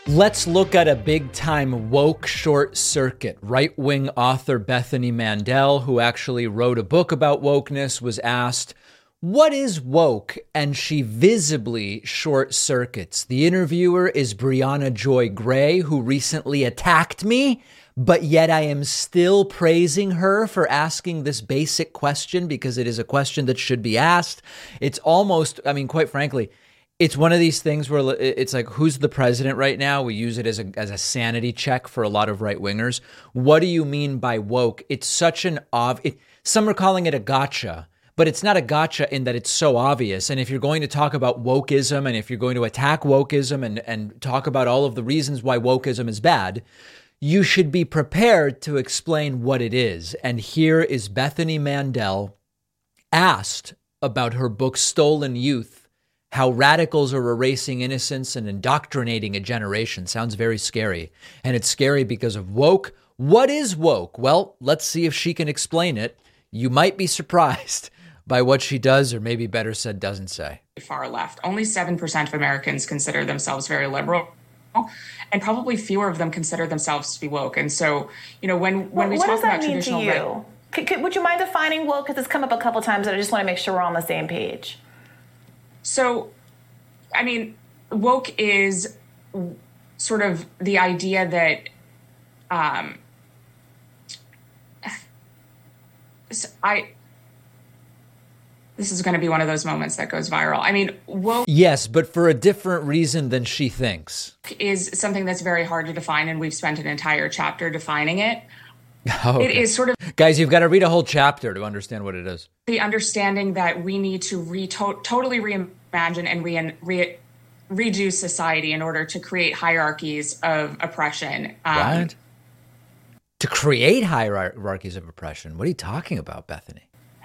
Let's look at a big-time woke short circuit. Right-wing author Bethany Mandel, who actually wrote a book about wokeness, was asked, "What is woke?" And she visibly short circuits. The interviewer is Brianna Joy Gray, who recently attacked me, but yet I am still praising her for asking this basic question because it is a question that should be asked. It's almost, quite frankly, it's one of these things where it's like, who's the president right now? We use it as a sanity check for a lot of right wingers. What do you mean by woke? It's such an some are calling it a gotcha, but it's not a gotcha in that it's so obvious. And if you're going to talk about wokeism and if you're going to attack wokeism and talk about all of the reasons why wokeism is bad, you should be prepared to explain what it is. And here is Bethany Mandel asked about her book, Stolen Youth, how radicals are erasing innocence and indoctrinating a generation. Sounds very scary. And it's scary because of woke. What is woke? Well, let's see if she can explain it. You might be surprised by what she does, or maybe better said, doesn't say. Far left. Only 7% of Americans consider themselves very liberal, and probably fewer of them consider themselves to be woke. And so, when we talk about traditional right... What does that mean to you? Would you mind defining woke? Because it's come up a couple times, and I just want to make sure we're on the same page. So, woke is sort of the idea that this is going to be one of those moments that goes viral. Woke... Yes, but for a different reason than she thinks. ...is something that's very hard to define, and we've spent an entire chapter defining it. Okay. It is sort of... Guys, you've got to read a whole chapter to understand what it is. The understanding that we need to totally reimagine and redo society in order to create hierarchies of oppression. What? To create hierarchies of oppression? What are you talking about, Bethany?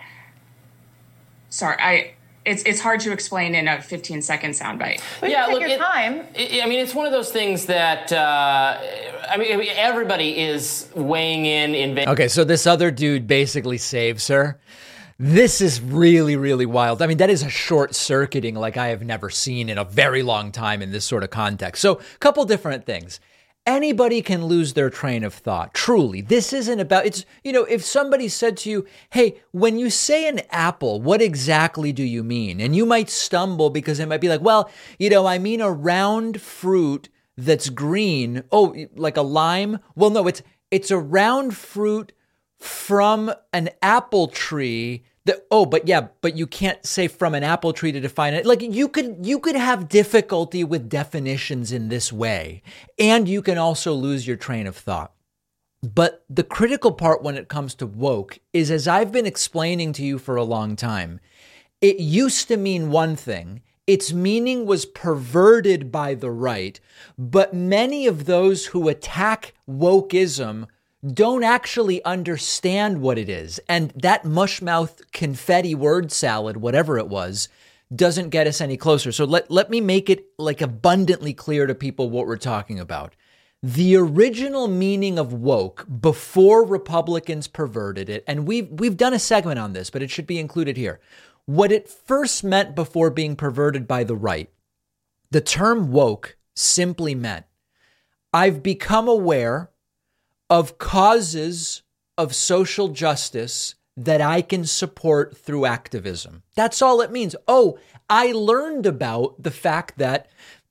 Sorry, it's hard to explain in a 15-second soundbite. Yeah, look, time. It's one of those things that everybody is weighing in. Okay, so this other dude basically saves her. This is really, really wild. That is a short-circuiting like I have never seen in a very long time in this sort of context. So, a couple different things. Anybody can lose their train of thought. Truly, this isn't about, it's, if somebody said to you, hey, when you say an apple, what exactly do you mean? And you might stumble because it might be like, well, I mean a round fruit that's green. Oh, like a lime? Well, no, it's a round fruit from an apple tree. But you can't say from an apple tree to define it. Like you could have difficulty with definitions in this way, and you can also lose your train of thought. But the critical part when it comes to woke is, as I've been explaining to you for a long time, it used to mean one thing. Its meaning was perverted by the right, but many of those who attack wokeism don't actually understand what it is. And that mushmouth confetti word salad, whatever it was, doesn't get us any closer. So let me make it like abundantly clear to people what we're talking about. The original meaning of woke before Republicans perverted it, and we've done a segment on this, but it should be included here. What it first meant before being perverted by the right, the term woke simply meant, I've become aware of causes of social justice that I can support through activism. That's all it means. Oh, I learned about the fact that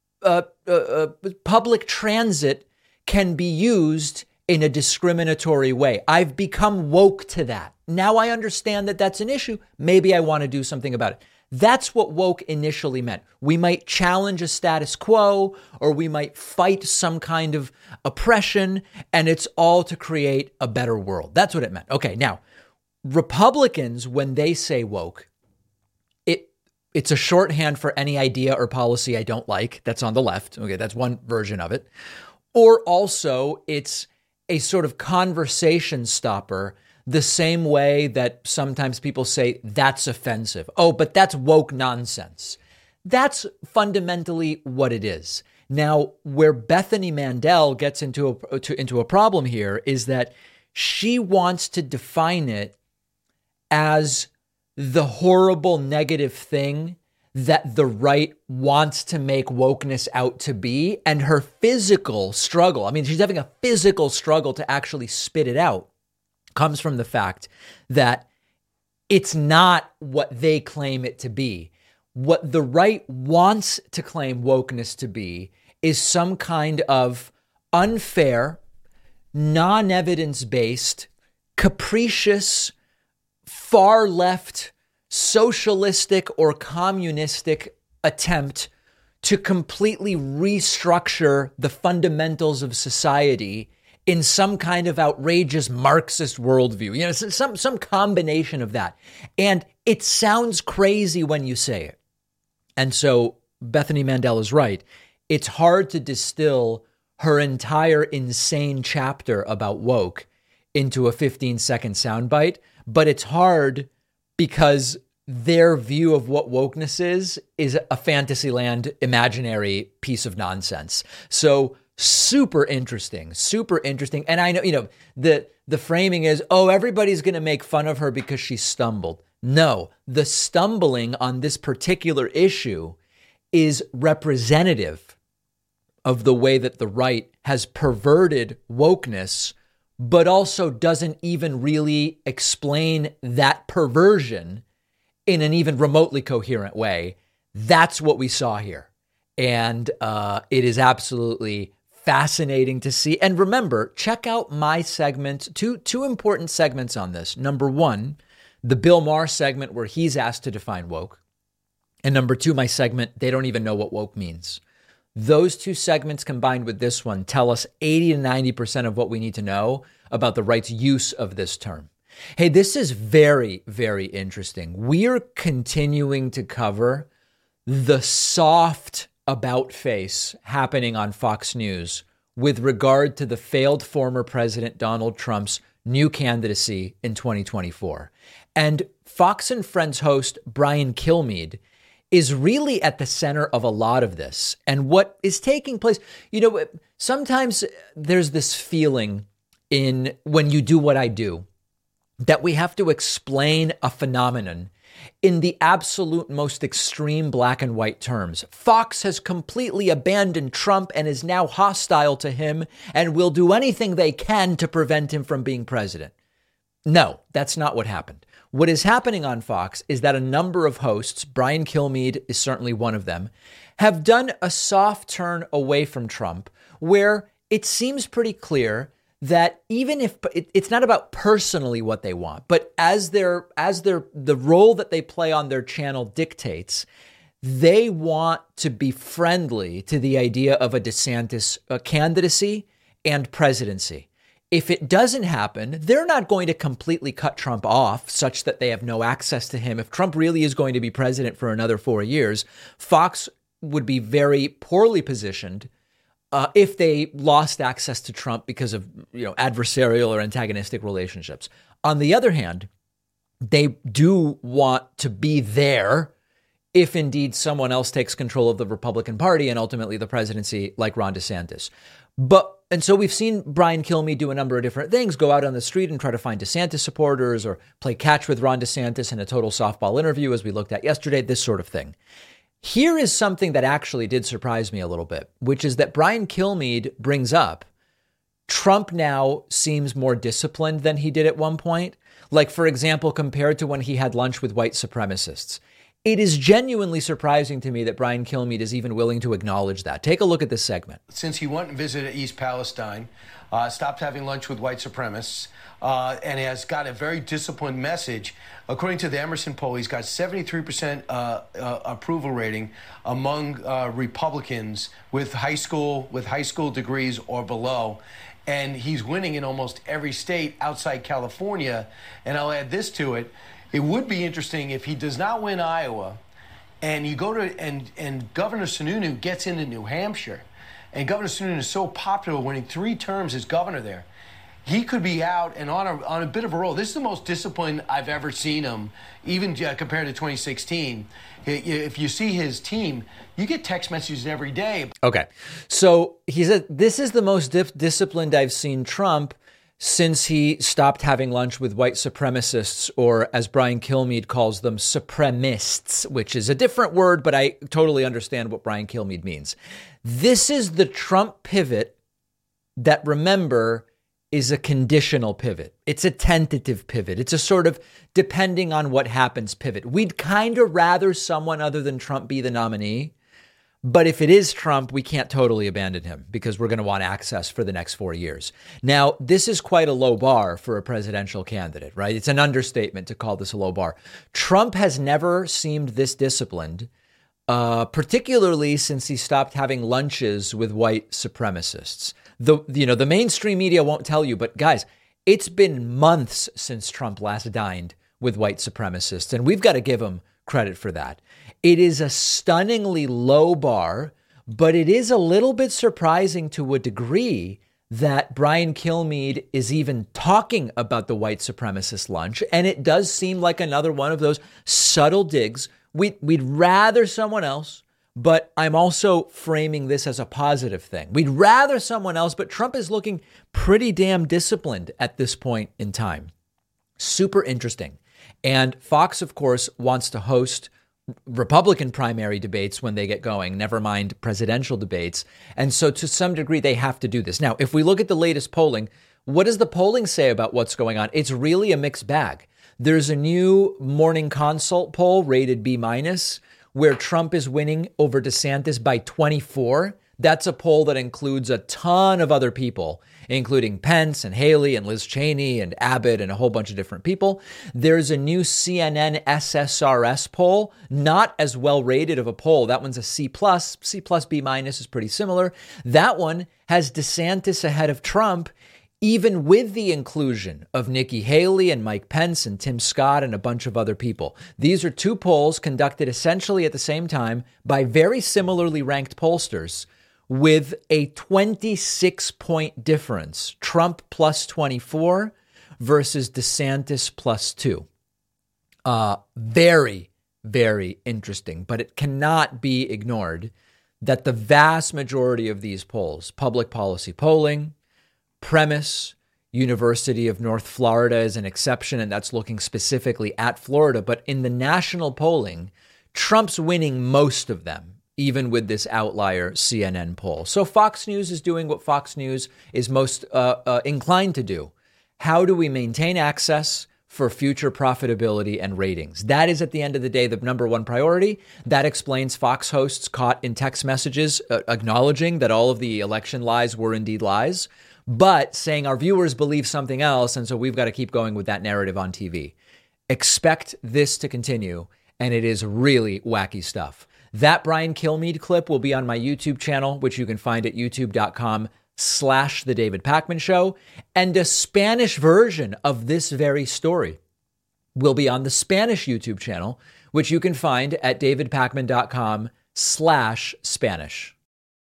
public transit can be used in a discriminatory way. I've become woke to that. Now I understand that that's an issue. Maybe I want to do something about it. That's what woke initially meant. We might challenge a status quo, or we might fight some kind of oppression, and it's all to create a better world. That's what it meant. Okay, now, Republicans, when they say woke, it's a shorthand for any idea or policy I don't like that's on the left. Okay, that's one version of it. Or also, it's a sort of conversation stopper, the same way that sometimes people say that's offensive. Oh, but that's woke nonsense. That's fundamentally what it is. Now, where Bethany Mandel gets into a problem here is that she wants to define it as the horrible negative thing that the right wants to make wokeness out to be, and her physical struggle, I mean, she's having a physical struggle to actually spit it out, comes from the fact that it's not what they claim it to be. What the right wants to claim wokeness to be is some kind of unfair, non-evidence-based, capricious, far-left, socialistic or communistic attempt to completely restructure the fundamentals of society in some kind of outrageous Marxist worldview. You know, some combination of that. And it sounds crazy when you say it. And so Bethany Mandel is right. It's hard to distill her entire insane chapter about woke into a 15-second soundbite, but it's hard because their view of what wokeness is a Fantasyland imaginary piece of nonsense. So super interesting. And I know, you know, the framing is, oh, everybody's going to make fun of her because she stumbled. No, the stumbling on this particular issue is representative of the way that the right has perverted wokeness, but also doesn't even really explain that perversion in an even remotely coherent way. That's what we saw here. And it is absolutely fascinating to see. And remember, check out my segment, two important segments on this. Number one, the Bill Maher segment where he's asked to define woke. And number two, my segment, they don't even know what woke means. Those two segments combined with this one tell us 80 to 90% of what we need to know about the right's use of this term. Hey, this is very, very interesting. We're continuing to cover the soft about face happening on Fox News with regard to the failed former President Donald Trump's new candidacy in 2024. And Fox and Friends host Brian Kilmeade is really at the center of a lot of this. And what is taking place, you know, sometimes there's this feeling in when you do what I do, that we have to explain a phenomenon in the absolute most extreme black and white terms. Fox has completely abandoned Trump and is now hostile to him and will do anything they can to prevent him from being president. No, that's not what happened. What is happening on Fox is that a number of hosts, Brian Kilmeade is certainly one of them, have done a soft turn away from Trump where it seems pretty clear that even if it's not about personally what they want, but as the role that they play on their channel dictates, they want to be friendly to the idea of a DeSantis candidacy and presidency. If it doesn't happen, they're not going to completely cut Trump off such that they have no access to him. If Trump really is going to be president for another 4 years, Fox would be very poorly positioned if they lost access to Trump because of, you know, adversarial or antagonistic relationships. On the other hand, they do want to be there if indeed someone else takes control of the Republican Party and ultimately the presidency, like Ron DeSantis. And so we've seen Brian Kilmeade do a number of different things, go out on the street and try to find DeSantis supporters or play catch with Ron DeSantis in a total softball interview, as we looked at yesterday, this sort of thing. Here is something that actually did surprise me a little bit, which is that Brian Kilmeade brings up Trump now seems more disciplined than he did at one point. Like, for example, compared to when he had lunch with white supremacists. It is genuinely surprising to me that Brian Kilmeade is even willing to acknowledge that. Take a look at this segment. Since he went and visited East Palestine, stopped having lunch with white supremacists, and has got a very disciplined message. According to the Emerson poll, he's got 73% approval rating among Republicans with high school degrees or below. And he's winning in almost every state outside California. And I'll add this to it. It would be interesting if he does not win Iowa and you go to and Governor Sununu gets into New Hampshire, and Governor Sununu is so popular, winning 3 terms as governor there. He could be out and on a bit of a roll. This is the most disciplined I've ever seen him, even compared to 2016. If you see his team, you get text messages every day. Okay. So he said, this is the most disciplined I've seen Trump since he stopped having lunch with white supremacists, or as Brian Kilmeade calls them, supremists, which is a different word, but I totally understand what Brian Kilmeade means. This is the Trump pivot that, remember, is a conditional pivot. It's a tentative pivot. It's a sort of depending on what happens pivot. We'd kind of rather someone other than Trump be the nominee. But if it is Trump, we can't totally abandon him because we're going to want access for the next 4 years. Now, this is quite a low bar for a presidential candidate, right? It's an understatement to call this a low bar. Trump has never seemed this disciplined, particularly since he stopped having lunches with white supremacists. The mainstream media won't tell you, but guys, it's been months since Trump last dined with white supremacists, and we've got to give him credit for that. It is a stunningly low bar, but it is a little bit surprising to a degree that Brian Kilmeade is even talking about the white supremacist lunch. And it does seem like another one of those subtle digs. We'd rather someone else, but I'm also framing this as a positive thing. We'd rather someone else, but Trump is looking pretty damn disciplined at this point in time. Super interesting. And Fox, of course, wants to host Republican primary debates when they get going, never mind presidential debates. And so to some degree, they have to do this. Now, if we look at the latest polling, what does the polling say about what's going on? It's really a mixed bag. There's a new Morning Consult poll rated B-, where Trump is winning over DeSantis by 24. That's a poll that includes a ton of other people, including Pence and Haley and Liz Cheney and Abbott and a whole bunch of different people. There's a new CNN SSRS poll, not as well rated of a poll. That one's a C+. C+, B- is pretty similar. That one has DeSantis ahead of Trump, even with the inclusion of Nikki Haley and Mike Pence and Tim Scott and a bunch of other people. These are two polls conducted essentially at the same time by very similarly ranked pollsters, with a 26-point difference, Trump plus 24 versus DeSantis plus 2. Very, very interesting, but it cannot be ignored that the vast majority of these polls, Public Policy Polling, Premise, University of North Florida is an exception, and that's looking specifically at Florida, but in the national polling, Trump's winning most of them, even with this outlier CNN poll. So Fox News is doing what Fox News is most inclined to do. How do we maintain access for future profitability and ratings? That is, at the end of the day, the number one priority. That explains Fox hosts caught in text messages acknowledging that all of the election lies were indeed lies, but saying our viewers believe something else, and so we've got to keep going with that narrative on TV. Expect this to continue, and it is really wacky stuff. That Brian Kilmeade clip will be on my YouTube channel, which you can find at youtube.com/The David Pakman Show. And a Spanish version of this very story will be on the Spanish YouTube channel, which you can find at davidpakman.com/Spanish.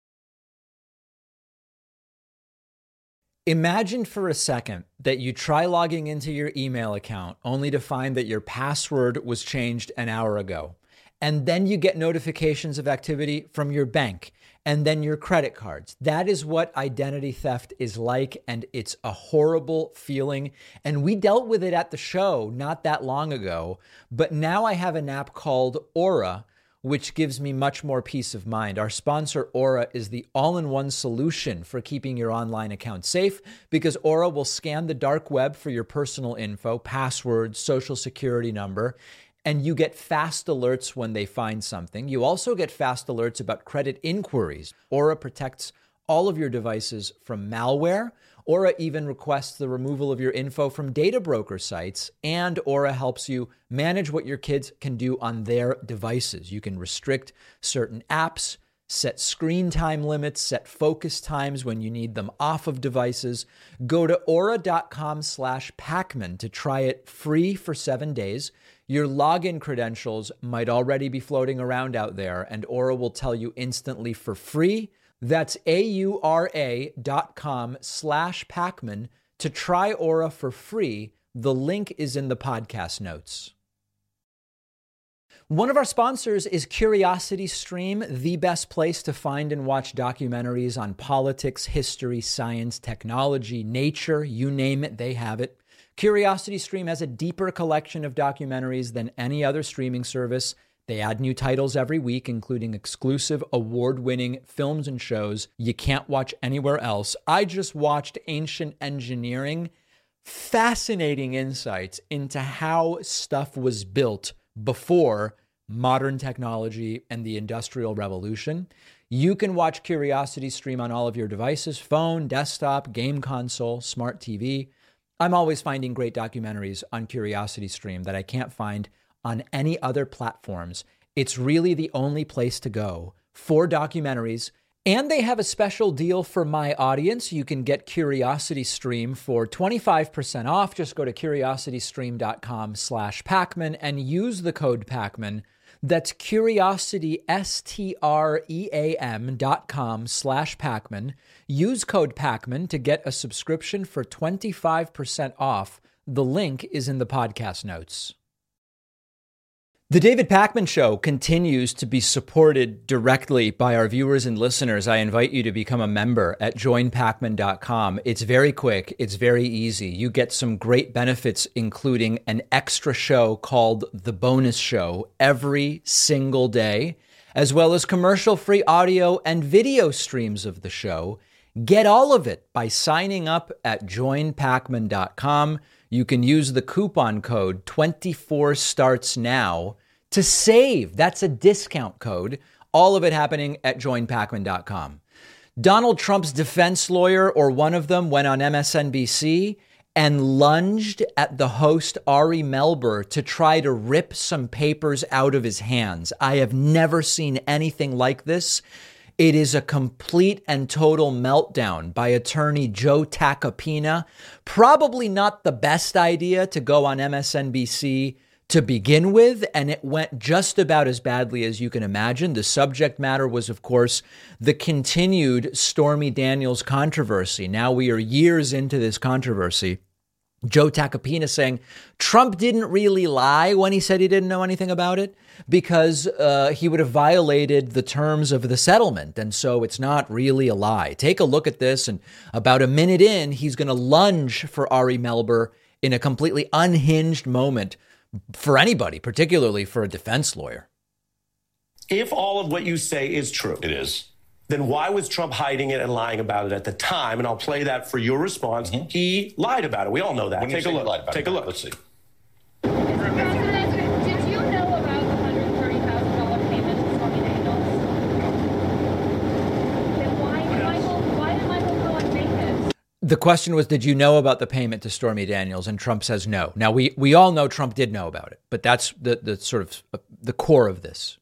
Imagine for a second that you try logging into your email account only to find that your password was changed an hour ago. And then you get notifications of activity from your bank and then your credit cards. That is what identity theft is like, and it's a horrible feeling. And we dealt with it at the show not that long ago, but now I have an app called Aura, which gives me much more peace of mind. Our sponsor, Aura, is the all-in-one solution for keeping your online account safe, because Aura will scan the dark web for your personal info, passwords, social security number, and you get fast alerts when they find something. You also get fast alerts about credit inquiries. Aura protects all of your devices from malware. Aura even requests the removal of your info from data broker sites, and Aura helps you manage what your kids can do on their devices. You can restrict certain apps, set screen time limits, set focus times when you need them off of devices. Go to aura.com/Pakman to try it free for 7 days. Your login credentials might already be floating around out there, and Aura will tell you instantly for free. That's aura.com/Pakman to try Aura for free. The link is in the podcast notes. One of our sponsors is CuriosityStream, the best place to find and watch documentaries on politics, history, science, technology, nature, you name it, they have it. CuriosityStream has a deeper collection of documentaries than any other streaming service. They add new titles every week, including exclusive award-winning films and shows you can't watch anywhere else. I just watched Ancient Engineering. Fascinating insights into how stuff was built before modern technology and the Industrial Revolution. You can watch CuriosityStream on all of your devices, phone, desktop, game console, smart TV. I'm always finding great documentaries on CuriosityStream that I can't find on any other platforms. It's really the only place to go for documentaries. And they have a special deal for my audience. You can get CuriosityStream for 25% off. Just go to curiositystream.com/Pakman and use the code Pakman. That's curiositystream.com/Pakman. Use code Pakman to get a subscription for 25% off. The link is in the podcast notes. The David Pakman Show continues to be supported directly by our viewers and listeners. I invite you to become a member at joinpakman.com. It's very quick. It's very easy. You get some great benefits, including an extra show called The Bonus Show every single day, as well as commercial-free audio and video streams of the show. Get all of it by signing up at joinpakman.com. You can use the coupon code 24StartsNow to save. That's a discount code. All of it happening at joinpakman.com. Donald Trump's defense lawyer, or one of them, went on MSNBC and lunged at the host Ari Melber to try to rip some papers out of his hands. I have never seen anything like this. It is a complete and total meltdown by attorney Joe Tacopina. Probably not the best idea to go on MSNBC to begin with, and it went just about as badly as you can imagine. The subject matter was, of course, the continued Stormy Daniels controversy. Now we are years into this controversy. Joe Tacopina saying Trump didn't really lie when he said he didn't know anything about it because he would have violated the terms of the settlement. And so it's not really a lie. Take a look at this. And about a minute in, he's going to lunge for Ari Melber in a completely unhinged moment for anybody, particularly for a defense lawyer. If all of what you say is true, it is, then why was Trump hiding it and lying about it at the time? And I'll play that for your response. Mm-hmm. He lied about it. We all know that. Take a look. Take a look. Let's see. Did you know about the $130,000 payment to Stormy Daniels? Then why did Michael Cohen make it? The question was, did you know about the payment to Stormy Daniels? And Trump says no. Now, we all know Trump did know about it, but that's the sort of the core of this.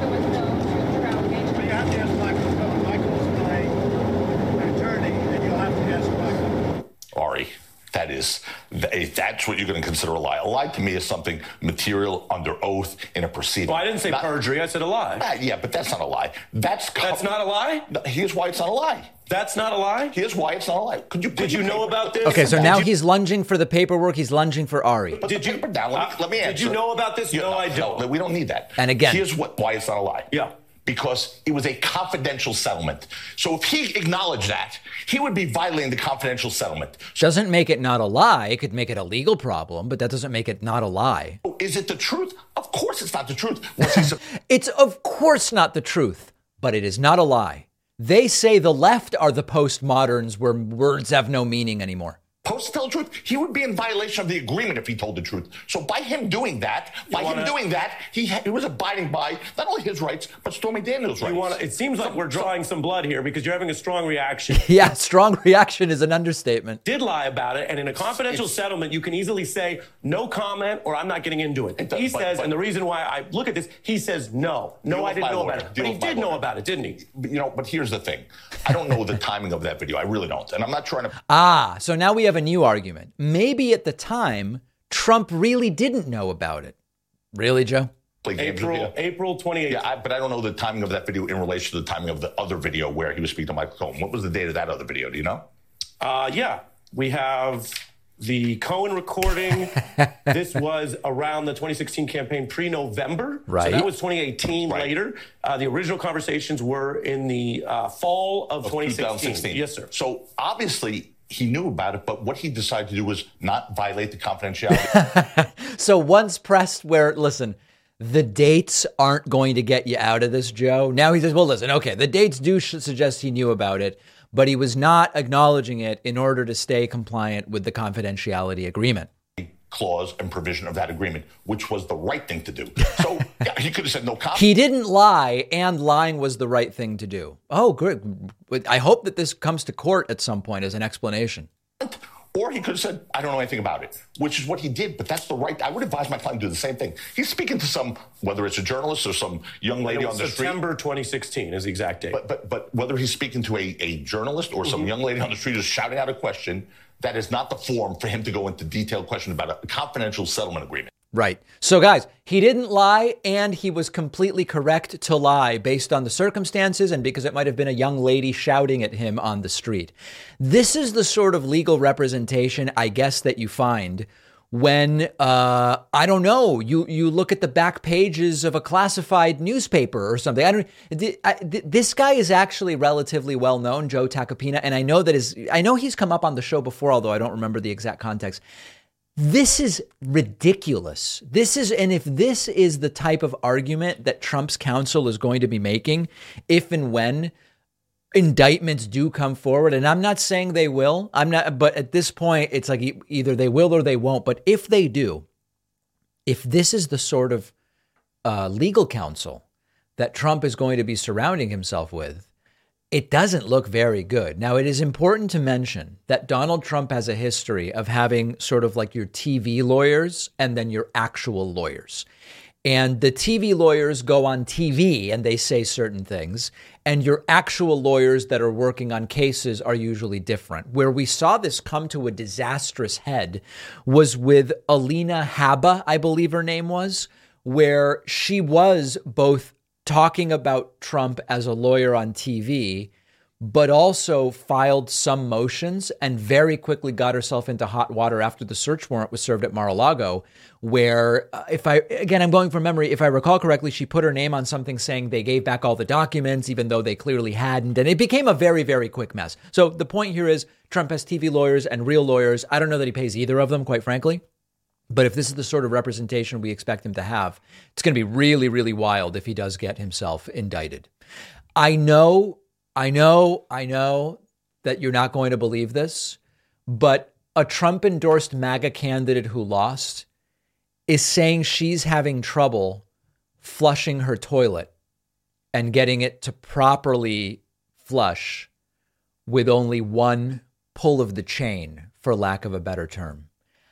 Ari, that's what you're going to consider a lie. A lie to me is something material under oath in a proceeding. Well, I didn't say perjury. I said a lie. Yeah, but that's not a lie. That's not a lie? Here's why it's not a lie. That's not a lie? Here's why it's not a lie. Did you know about this? Okay, so now he's lunging for the paperwork. He's lunging for Ari. But did you? Let me answer. Did you know about this? No, I don't. No, we don't need that. And again, here's why it's not a lie. Yeah. Because it was a confidential settlement. So if he acknowledged that, he would be violating the confidential settlement. Doesn't make it not a lie. It could make it a legal problem, but that doesn't make it not a lie. Is it the truth? Of course it's not the truth. It's of course not the truth, but it is not a lie. They say the left are the postmoderns where words have no meaning anymore. Supposed to tell the truth. He would be in violation of the agreement if he told the truth. So by him doing that, he was abiding by not only his rights, but Stormy Daniels' rights. It seems like we're drawing some blood here because you're having a strong reaction. Yeah, strong reaction is an understatement. Did lie about it, and in a confidential settlement, you can easily say, no comment, or I'm not getting into it. He says, and the reason why I look at this, he says, no, I didn't know about it. But he did know about it, didn't he? But here's the thing. I don't know the timing of that video. I really don't. And I'm not trying to... So now we have a new argument. Maybe at the time, Trump really didn't know about it. Really, Joe? April 28th. Yeah, but I don't know the timing of that video in relation to the timing of the other video where he was speaking to Michael Cohen. What was the date of that other video? Do you know? Yeah. We have The Cohen recording, this was around the 2016 campaign pre-November. Right. So that was 2018 later. The original conversations were in the fall of 2016. Yes, sir. So obviously he knew about it, but what he decided to do was not violate the confidentiality. So once pressed where, listen, the dates aren't going to get you out of this, Joe. Now he says, well, listen, okay, the dates do suggest he knew about it, but he was not acknowledging it in order to stay compliant with the confidentiality agreement. Clause and provision of that agreement, which was the right thing to do. So yeah, he could have said no comment. He didn't lie, and lying was the right thing to do. Oh, good. I hope that this comes to court at some point as an explanation. Or he could have said, I don't know anything about it, which is what he did. But that's the right. I would advise my client to do the same thing. He's speaking to some, whether it's a journalist or some young lady on the street. September 2016 is the exact date. But whether he's speaking to a journalist or some young lady on the street who's shouting out a question, that is not the forum for him to go into detailed question about a confidential settlement agreement. Right. So, guys, he didn't lie, and he was completely correct to lie based on the circumstances and because it might have been a young lady shouting at him on the street. This is the sort of legal representation, I guess, that you find when, I don't know, you look at the back pages of a classified newspaper or something. This guy is actually relatively well known, Joe Tacopina, and I know he's come up on the show before, although I don't remember the exact context. This is ridiculous. And if this is the type of argument that Trump's counsel is going to be making, if and when indictments do come forward, and I'm not saying they will, but at this point, it's like either they will or they won't. But if they do, if this is the sort of legal counsel that Trump is going to be surrounding himself with, it doesn't look very good. Now, it is important to mention that Donald Trump has a history of having sort of like your TV lawyers and then your actual lawyers. And the TV lawyers go on TV and they say certain things. And your actual lawyers that are working on cases are usually different. Where we saw this come to a disastrous head was with Alina Habba, I believe her name was, where she was both talking about Trump as a lawyer on TV, but also filed some motions and very quickly got herself into hot water after the search warrant was served at Mar-a-Lago, where I'm going from memory, if I recall correctly, she put her name on something saying they gave back all the documents, even though they clearly hadn't. And it became a very, very quick mess. So the point here is Trump has TV lawyers and real lawyers. I don't know that he pays either of them, quite frankly. But if this is the sort of representation we expect him to have, it's going to be really, really wild if he does get himself indicted. I know that you're not going to believe this, but a Trump-endorsed MAGA candidate who lost is saying she's having trouble flushing her toilet and getting it to properly flush with only one pull of the chain, for lack of a better term.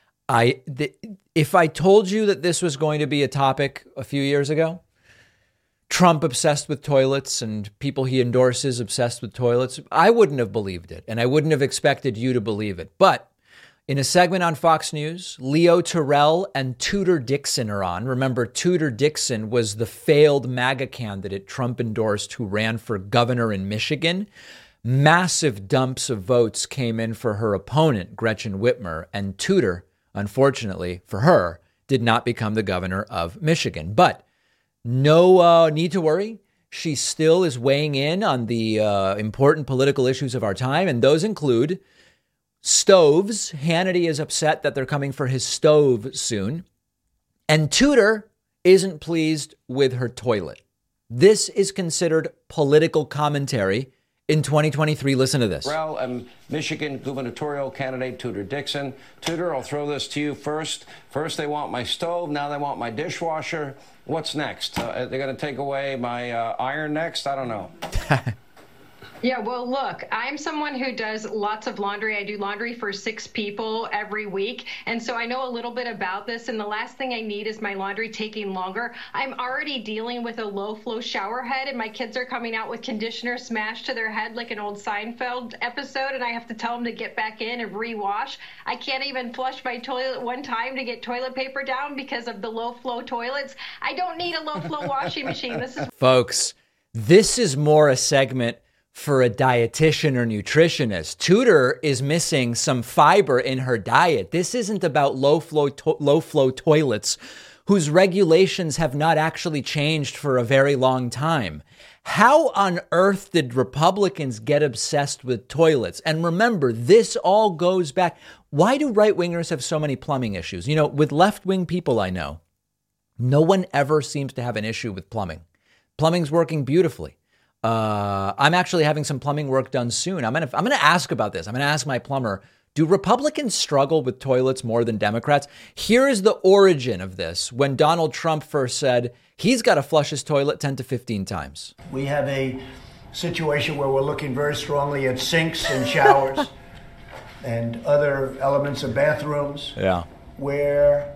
If I told you that this was going to be a topic a few years ago, Trump obsessed with toilets and people he endorses obsessed with toilets, I wouldn't have believed it, and I wouldn't have expected you to believe it. But in a segment on Fox News, Leo Terrell and Tudor Dixon are on. Remember, Tudor Dixon was the failed MAGA candidate Trump endorsed who ran for governor in Michigan. Massive dumps of votes came in for her opponent, Gretchen Whitmer, and Tudor, unfortunately for her, did not become the governor of Michigan. But no need to worry. She still is weighing in on the important political issues of our time, and those include stoves. Hannity is upset that they're coming for his stove soon. And Tudor isn't pleased with her toilet. This is considered political commentary in 2023. Listen to this. And Michigan gubernatorial candidate Tudor Dixon. Tudor, I'll throw this to you first. First, they want my stove. Now they want my dishwasher. What's next? They're going to take away my iron next? I don't know. Yeah, well, look, I'm someone who does lots of laundry. I do laundry for 6 people every week. And so I know a little bit about this. And the last thing I need is my laundry taking longer. I'm already dealing with a low flow shower head, and my kids are coming out with conditioner smashed to their head like an old Seinfeld episode. And I have to tell them to get back in and rewash. I can't even flush my toilet one time to get toilet paper down because of the low flow toilets. I don't need a low flow washing machine. Folks, this is more a segment for a dietitian or nutritionist. Tudor is missing some fiber in her diet. This isn't about low flow toilets whose regulations have not actually changed for a very long time. How on earth did Republicans get obsessed with toilets? And remember, this all goes back. Why do right-wingers have so many plumbing issues? You know, with left-wing people I know, no one ever seems to have an issue with plumbing. Plumbing's working beautifully. I'm actually having some plumbing work done soon. I'm gonna ask about this. I'm gonna ask my plumber, do Republicans struggle with toilets more than Democrats? Here is the origin of this. When Donald Trump first said he's got to flush his toilet 10 to 15 times. We have a situation where we're looking very strongly at sinks and showers and other elements of bathrooms. Yeah. Where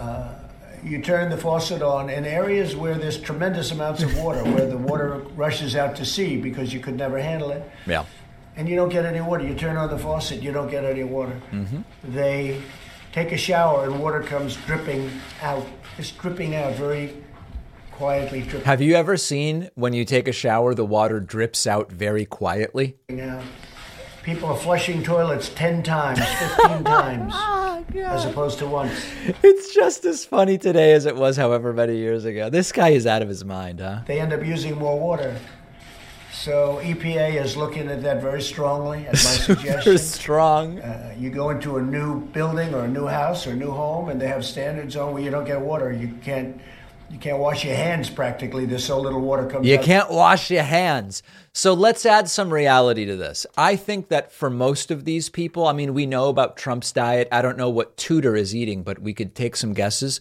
you turn the faucet on in areas where there's tremendous amounts of water, where the water rushes out to sea because you could never handle it. Yeah. And you don't get any water. You turn on the faucet, you don't get any water. Mm-hmm. They take a shower and water comes dripping out. Just dripping out, very quietly dripping. Have you ever seen when you take a shower, the water drips out very quietly? Out. People are flushing toilets 10 times, 15 times, as opposed to once. It's just as funny today as it was however many years ago. This guy is out of his mind, huh? They end up using more water. So EPA is looking at that very strongly, at my suggestion. Very strong. You go into a new building or a new house or a new home, and they have standards on where you don't get water. You can't wash your hands practically. There's so little water comes out. You can't wash your hands. So let's add some reality to this. I think that for most of these people, I mean, we know about Trump's diet. I don't know what Tudor is eating, but we could take some guesses.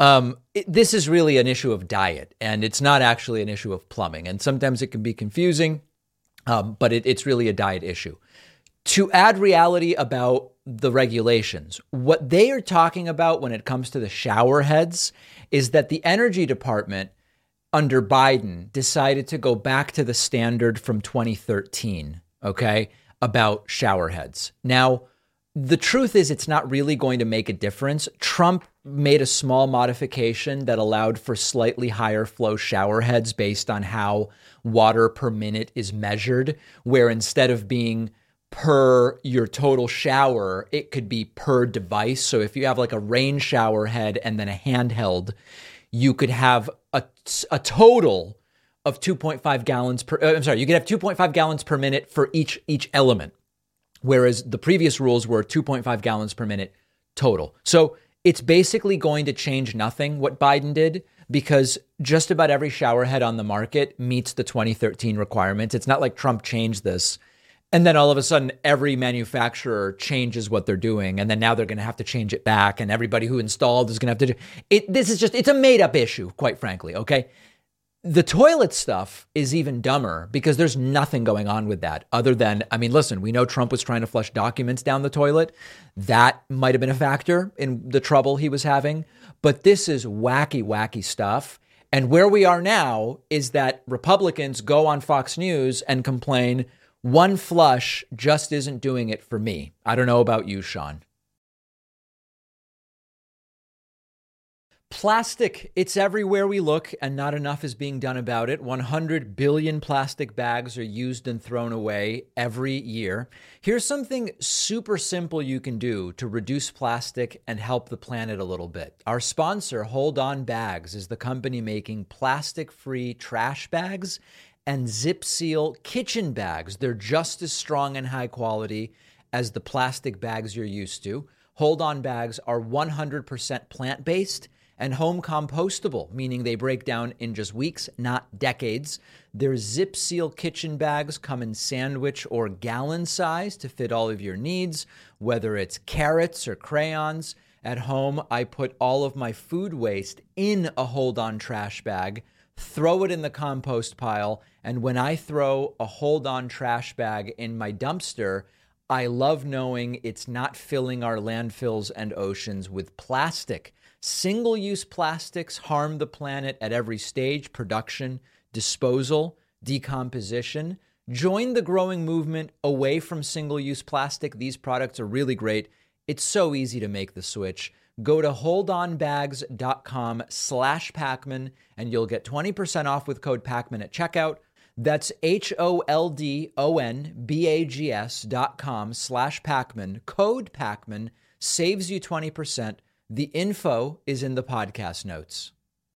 This is really an issue of diet, and it's not actually an issue of plumbing. And sometimes it can be confusing, but it's really a diet issue. To add reality about the regulations, what they are talking about when it comes to the shower heads is that the Energy Department under Biden decided to go back to the standard from 2013, okay, about shower heads. Now, the truth is it's not really going to make a difference. Trump made a small modification that allowed for slightly higher flow shower heads based on how water per minute is measured, where instead of being per your total shower, it could be per device. So if you have like a rain shower head and then a handheld, you could have a total of 2.5 gallons per, you could have 2.5 gallons per minute for each element. Whereas the previous rules were 2.5 gallons per minute total. So it's basically going to change nothing what Biden did, because just about every shower head on the market meets the 2013 requirements. It's not like Trump changed this and then all of a sudden every manufacturer changes what they're doing, and then now they're going to have to change it back, and everybody who installed is going to have to do it. It's a made up issue, quite frankly. Okay. The toilet stuff is even dumber because there's nothing going on with that other than, I mean, listen, we know Trump was trying to flush documents down the toilet. That might have been a factor in the trouble he was having. But this is wacky, wacky stuff. And where we are now is that Republicans go on Fox News and complain, one flush just isn't doing it for me. I don't know about you, Sean. Plastic, it's everywhere we look, and not enough is being done about it. 100 billion plastic bags are used and thrown away every year. Here's something super simple you can do to reduce plastic and help the planet a little bit. Our sponsor, Hold On Bags, is the company making plastic-free trash bags and Zip Seal kitchen bags. They're just as strong and high quality as the plastic bags you're used to. Hold On Bags are 100% plant-based and home compostable, meaning they break down in just weeks, not decades. Their Zip Seal kitchen bags come in sandwich or gallon size to fit all of your needs, whether it's carrots or crayons. At home, I put all of my food waste in a Hold On trash bag, throw it in the compost pile, and when I throw a Hold On trash bag in my dumpster, I love knowing it's not filling our landfills and oceans with plastic. Single-use plastics harm the planet at every stage: production, disposal, decomposition. Join the growing movement away from single-use plastic. These products are really great. It's so easy to make the switch. Go to holdonbags.com/Pacman and you'll get 20% off with code Pacman at checkout. That's HOLDONBAGS.com/Pakman. Code Pakman saves you 20%. The info is in the podcast notes.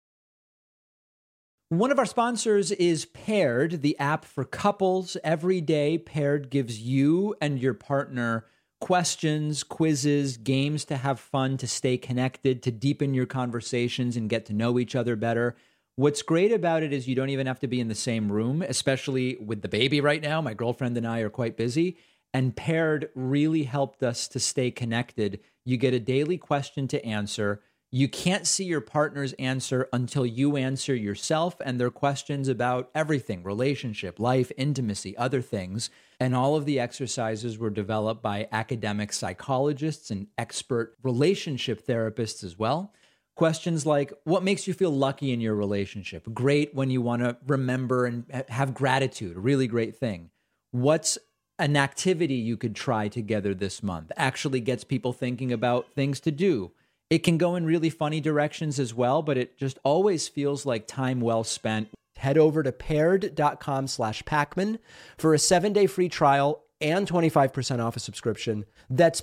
One of our sponsors is Paired, the app for couples. Every day, Paired gives you and your partner questions, quizzes, games to have fun, to stay connected, to deepen your conversations and get to know each other better. What's great about it is you don't even have to be in the same room, especially with the baby right now. My girlfriend and I are quite busy, and Paired really helped us to stay connected. You get a daily question to answer. You can't see your partner's answer until you answer yourself, and they're questions about everything: relationship, life, intimacy, other things. And all of the exercises were developed by academic psychologists and expert relationship therapists as well. Questions like, what makes you feel lucky in your relationship? Great when you want to remember and have gratitude, a really great thing. What's an activity you could try together this month? Actually gets people thinking about things to do. It can go in really funny directions as well, but it just always feels like time well spent. Head over to paired.com/Pakman for a 7-day free trial and 25% off a subscription. That's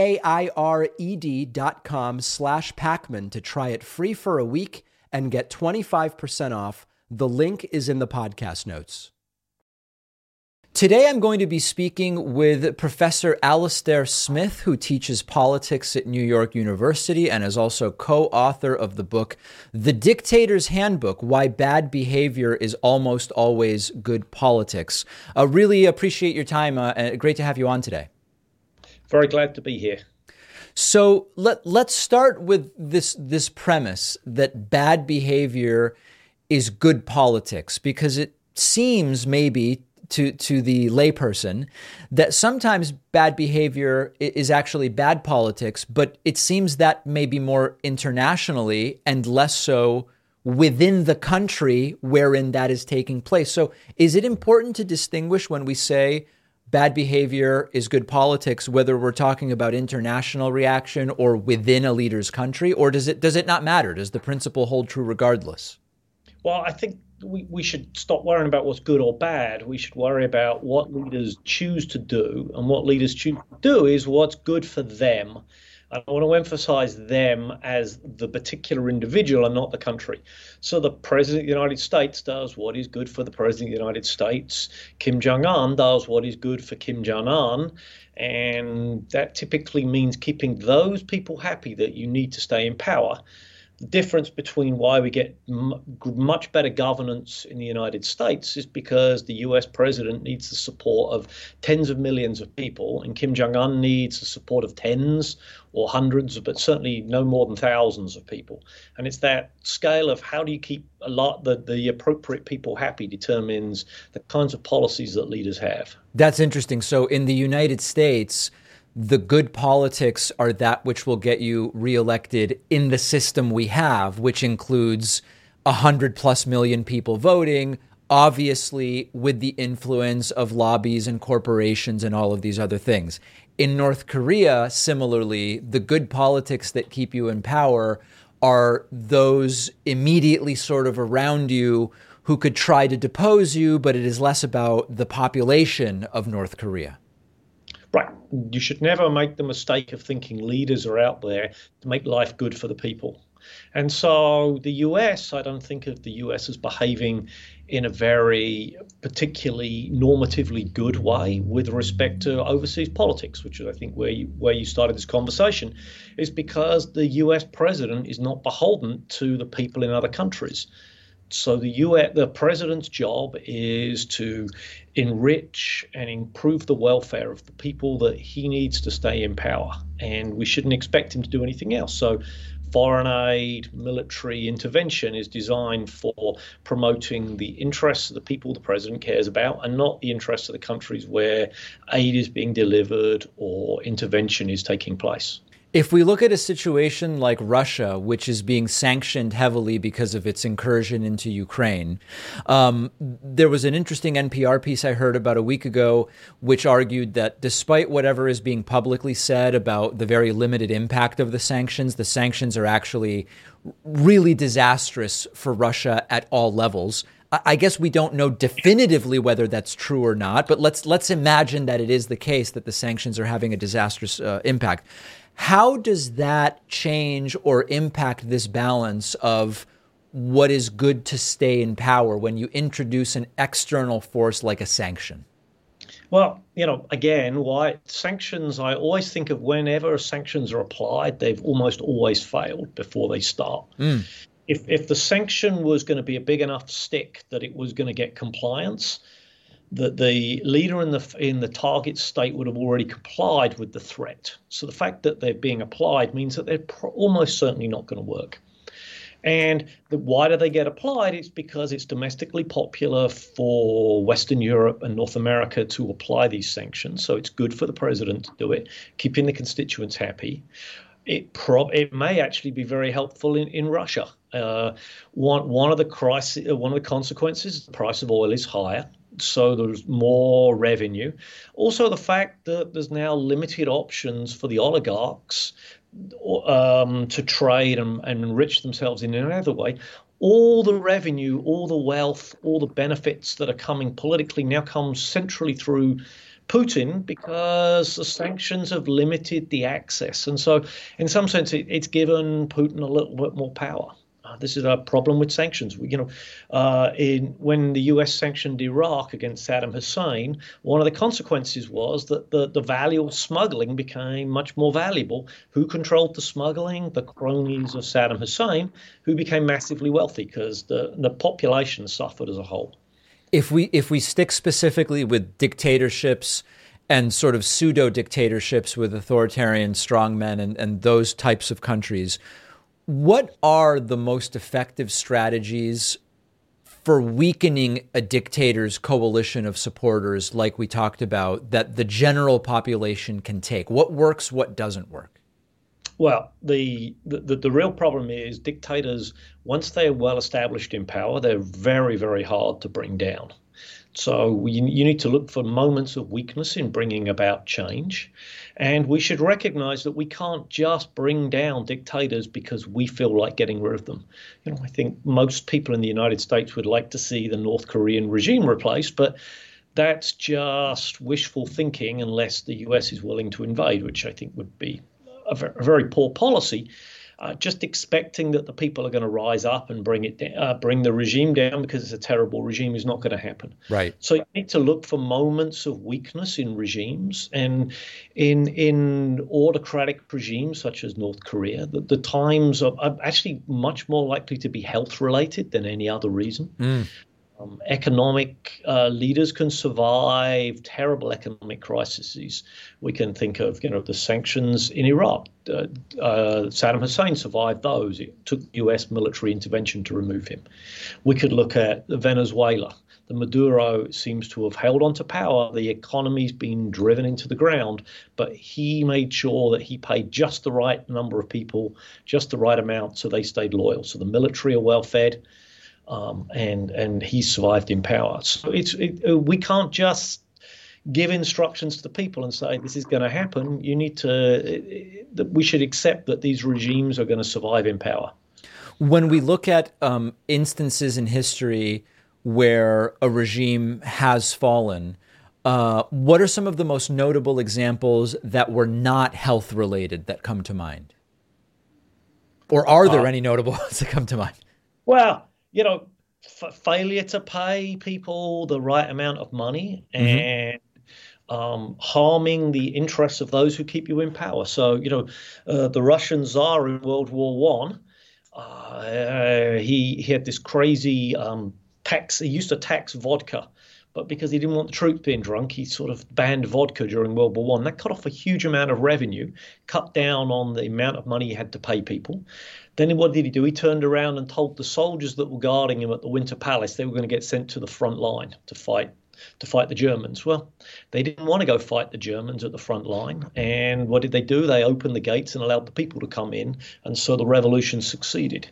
PAIRED.com/Pakman to try it free for a week and get 25% off. The link is in the podcast notes. Today, I'm going to be speaking with Professor Alastair Smith, who teaches politics at New York University and is also co-author of the book, The Dictator's Handbook: Why Bad Behavior is Almost Always Good Politics. Really appreciate your time. Great to have you on today. Very glad to be here. So let's start with this premise that bad behavior is good politics, because it seems maybe to the layperson that sometimes bad behavior is actually bad politics, but it seems that may be more internationally and less so within the country wherein that is taking place. So is it important to distinguish when we say bad behavior is good politics, whether we're talking about international reaction or within a leader's country, or does it not matter? Does the principle hold true regardless? Well, I think we should stop worrying about what's good or bad. We should worry about what leaders choose to do, and what leaders choose to do is what's good for them. I want to emphasize them as the particular individual and not the country. So the President of the United States does what is good for the President of the United States. Kim Jong-un does what is good for Kim Jong-un. And that typically means keeping those people happy that you need to stay in power. The difference between why we get much better governance in the United States is because the US president needs the support of tens of millions of people, and Kim Jong-un needs the support of tens or hundreds, but certainly no more than thousands of people. And it's that scale of how do you keep the appropriate people happy determines the kinds of policies that leaders have. That's interesting. So in the United States, the good politics are that which will get you reelected in the system we have, which includes 100+ million people voting, obviously with the influence of lobbies and corporations and all of these other things. In North Korea, similarly, the good politics that keep you in power are those immediately sort of around you who could try to depose you, but it is less about the population of North Korea. Right. You should never make the mistake of thinking leaders are out there to make life good for the people. And so the US, I don't think of the US as behaving in a very particularly normatively good way with respect to overseas politics, which is, I think, where you started this conversation, is because the US president is not beholden to the people in other countries. So the president's job is to enrich and improve the welfare of the people that he needs to stay in power. And we shouldn't expect him to do anything else. So foreign aid, military intervention is designed for promoting the interests of the people the president cares about and not the interests of the countries where aid is being delivered or intervention is taking place. If we look at a situation like Russia, which is being sanctioned heavily because of its incursion into Ukraine, there was an interesting NPR piece I heard about a week ago, which argued that despite whatever is being publicly said about the very limited impact of the sanctions are actually really disastrous for Russia at all levels. I guess we don't know definitively whether that's true or not, but let's imagine that it is the case that the sanctions are having a disastrous impact. How does that change or impact this balance of what is good to stay in power when you introduce an external force like a sanction? Well, again, why sanctions, I always think of whenever sanctions are applied, they've almost always failed before they start. If the sanction was going to be a big enough stick that it was going to get compliance, that the leader in the target state would have already complied with the threat. So the fact that they're being applied means that they're almost certainly not going to work. And why do they get applied? It's because it's domestically popular for Western Europe and North America to apply these sanctions. So it's good for the president to do it, keeping the constituents happy. It may actually be very helpful in Russia. One of the consequences, the price of oil is higher, so there's more revenue. Also, the fact that there's now limited options for the oligarchs to trade and enrich themselves in another way. All the revenue, all the wealth, all the benefits that are coming politically now come centrally through Putin because the sanctions have limited the access. And so in some sense, it's given Putin a little bit more power. This is a problem with sanctions. When the U.S. sanctioned Iraq against Saddam Hussein, one of the consequences was that the value of smuggling became much more valuable. Who controlled the smuggling? The cronies of Saddam Hussein, who became massively wealthy because the population suffered as a whole. If we stick specifically with dictatorships and sort of pseudo dictatorships with authoritarian strongmen and those types of countries, what are the most effective strategies for weakening a dictator's coalition of supporters, like we talked about, that the general population can take? What works, what doesn't work? Well, the real problem is dictators, once they're well established in power, they're very, very hard to bring down. So you need to look for moments of weakness in bringing about change. And we should recognize that we can't just bring down dictators because we feel like getting rid of them. I think most people in the United States would like to see the North Korean regime replaced, but that's just wishful thinking unless the US is willing to invade, which I think would be a very poor policy. Just expecting that the people are going to rise up and bring the regime down because it's a terrible regime is not going to happen. Right. So you need to look for moments of weakness in regimes, and in autocratic regimes such as North Korea, the times are actually much more likely to be health related than any other reason. Economic leaders can survive terrible economic crises. We can think of, the sanctions in Iraq. Saddam Hussein survived those. It took U.S. military intervention to remove him. We could look at Venezuela. The Maduro seems to have held on to power. The economy's been driven into the ground, but he made sure that he paid just the right number of people, just the right amount, so they stayed loyal. So the military are well fed. And he survived in power. So we can't just give instructions to the people and say this is going to happen. We should accept that these regimes are going to survive in power. When we look at instances in history where a regime has fallen, what are some of the most notable examples that were not health related that come to mind? Or are there any notable ones that come to mind? Well, failure to pay people the right amount of money and harming the interests of those who keep you in power. So, the Russian Tsar in World War I, he had this crazy tax. He used to tax vodka, but because he didn't want the troops being drunk, he sort of banned vodka during World War I. That cut off a huge amount of revenue, cut down on the amount of money he had to pay people. Then what did he do? He turned around and told the soldiers that were guarding him at the Winter Palace they were going to get sent to the front line to fight the Germans. Well, they didn't want to go fight the Germans at the front line. And what did they do? They opened the gates and allowed the people to come in. And so the revolution succeeded.